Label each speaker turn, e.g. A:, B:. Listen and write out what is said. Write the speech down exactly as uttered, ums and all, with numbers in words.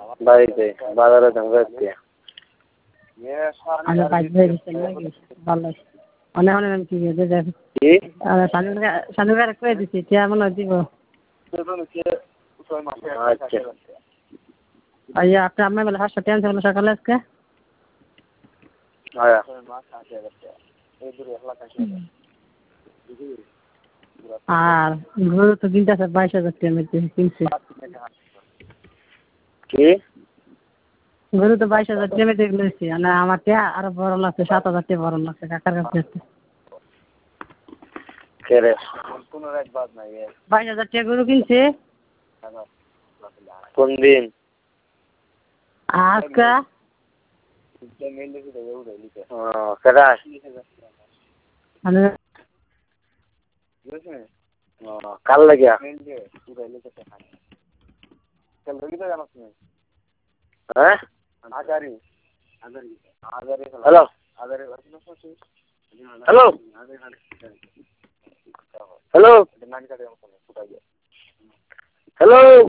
A: বাড়িতে বাজারে ধান যাচ্ছি।
B: আমি বাইক ধরে গেছি নাকি ভালো অনেক অনেক কি দেখ
A: কি
B: সানুকার করে দিচ্ছি টিয়া মনে দিব
A: আচ্ছা
B: আইয়া আপনি আপনার বেলা পাঁচশো টেন ছিল সকালে আজকে
A: আয়া
B: আর গরু তো কিনতেছে বাইশ হাজার টাকা কিনছে
A: কি
B: গরু তো বাইশ হাজার টাকা দিয়ে কিনেছি না আমার টিয়া আরো বড় লাগছে সাত হাজার টাকা বড় লাগছে কাকার কাছে
A: কেরে
B: বাইশ হাজার টাকা গরু কিনছে
A: কোন দিন
B: আজকে
A: ও কেডা
B: আমি
A: ও কাল লাগিয়া হ্যাঁ হ্যালো হ্যালো হ্যালো হ্যালো